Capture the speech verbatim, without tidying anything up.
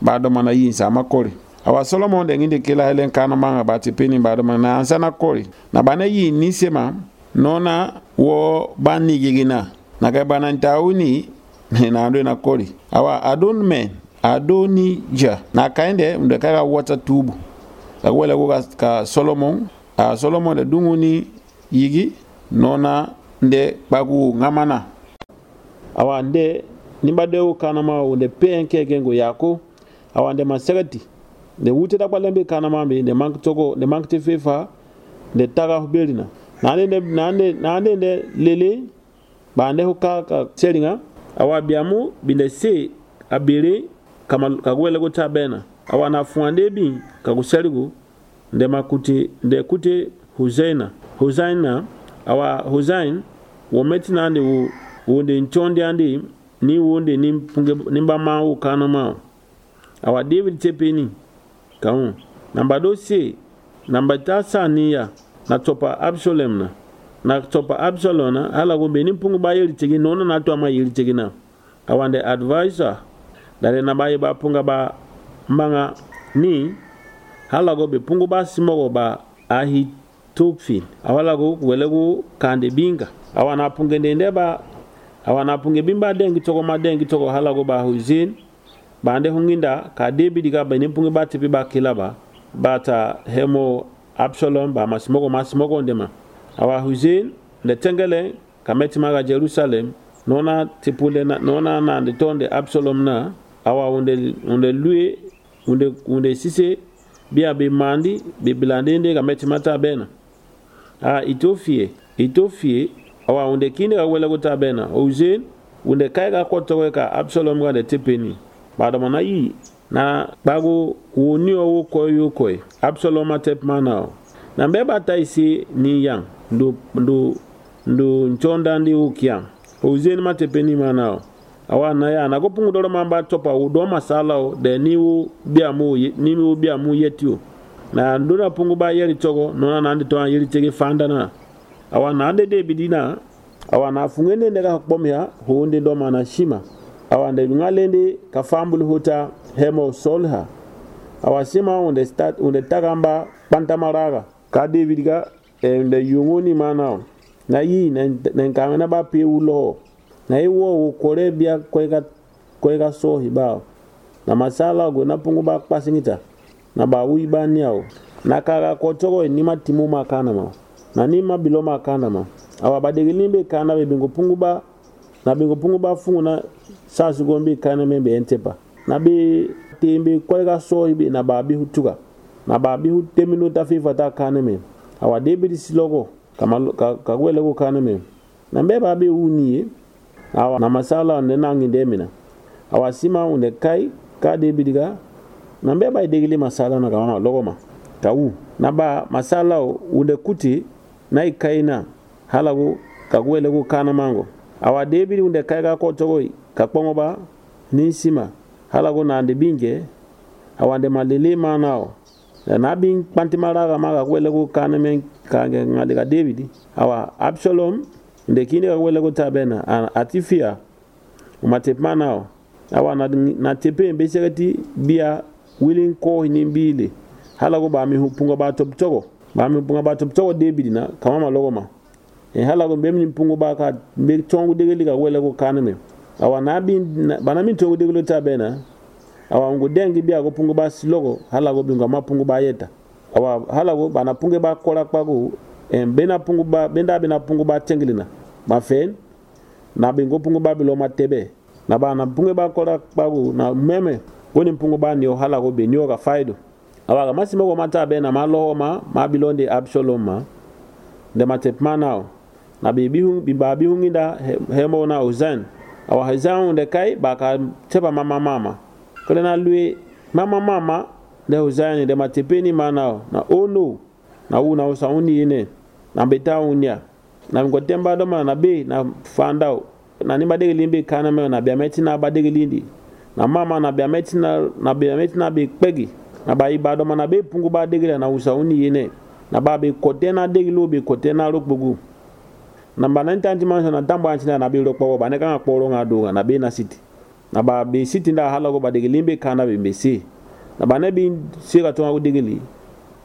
bado mana yin sama kori awa Solomon de nginde kila helen kana manga bati peni bado mana ansana kori na bana yin ni sema nona wo bani gigina na ka bana ntauni na ndo na kori awa adon men adoni ja na kaende ndo ka water tubu la wala ko ka Solomon a Solomon de dunguni yigi nona nde bagu ngamana awa nde nimbadeu kana ma wonde penke gengo yako awa nde masagati de wuti da kwalembe kana mambe de mank togo de mank te fefa de taga hubelina nande nande nande de lele bande huka ka selinga awa biamu binde se abere kama kagwele go tabena awa na fuande bi kaguseligo de makuti de kuti Huzaina Huzaina awa Huzain wo metina de wo wonde nchonde ande ni wonde ni punge nimba ma kana ma awa David tepeni kaun namba dosi namba tasa niya na topa Absalom na na topa Absalom na hala go beni pungu ba yeli tegi nono na to ma yeli tegi na awande advisor dale na ba ba punga ba manga ni hala go be pungu ba simogo ba ahi topfi awala go welego kande binga awana punge ndende ba awana punge bimba dengi toko ma dengi toko hala go ba Huzin bande hunginda ka David ga beni punge ba tipi ba kilaba bata hemo Absalom ba masimogo masimogo ndema awa Huzin le tengele kameti maga Jerusalem nona tipule na nona na ndetonde Absalom na awa unde unde lui unde unde sise bia be mandi be bilandende kameti mata bena a itofie itofie awa unde kinde ga wela go tabena Huzin unde kaiga kotowe ka Absalom ga de tepeni bada mana yi na bago woni owo koyo koy Absalom atep mana na mbeba taisi ni yang ndo ndo ndo nchonda ndi ukiam Huzin matepeni mana awa na ya na gopungu dolo mamba topa udo masala de niwu biamu niwu biamu yetiu na nduna pungu ba yeri togo nona nandi to yeri tege fanda na awa na ande de bidina awa na fungende ndega bomya honde do mana shima awa nde ngalende ka fambul hota hemo solha awa sima unde start unde tagambaa pantamaraga ka David ga nde yungoni mana na yi na nkanga ba pe ulo na iwo kore bia kwega kwega so hiba na masala go na pungu ba pasingita na ba uiba niao na kaga kotogo ni matimu makana ma na ni mabilo makana ma awa badegilimbe kana be bingo pungu ba na bingo pungu ba fungu na sasu gombe kana membe entepa na be tembe kwega so hibi na ba bi hutuga na ba bi hutemino ta fifa ta kana me awa David silogo kama kagwele go kana me na be ba be uniye awa na masala ne nangi demina awa sima unde kai ka David ga na be ba degili masala na kama logoma tawu na ba masala unde kuti na ikaina halago kagwele go kana mango awa David unde kai ga ko togo ka kpongo ba ni sima halago na ande binge awa de malele manao na bin pantimaraga maga kwele go kana men kange ngade ga David awa Absalom nde kinde ga wele go tabena atifia umatepmana awa na na tepe mbesegati bia willing ko ni mbile hala go ba mi hupunga ba top togo ba mi hupunga ba top togo David na kama malogoma e hala go mbemni mpungo ba ka mbe tongu degeli ga wele go kana me awa na bin bana mi tongu degelo tabena awa ngo dengi bia go pungo ba silogo hala go binga mapungo ba yeta awa hala go bana punge ba kola kwago em bena pungo ba benda bena pungo ba tengilina ba fen na bingo pungo ba bilo matebe na bana punge ba kola kwago na meme woni pungo ba ni hala go be ni o ga faido awa ga masimo go mata bena malo ma ma bilonde Absalom ma de matepmana na bibi hu bibabi hu nginda hemo na Huzan awa Huzan de kai ba ka teba mama mama kena lui mama mama de Huzan de matepeni mana na ono na una usauni ine na beta unya na ngotemba do na be na fanda na ni badege limbe kana me na biameti na badege lindi na mama na biameti na na biameti na be pegi na ba ibado na be pungu badege na usauni ine na ba be kotena dege lo be kotena rokbugu na banantanti man na tamba antina na be rokpo ba ne kan akporo ngado na be na city na ba be sitinda halago ba dege limbe kana be mbesi na ba ne bin sira to ngu digili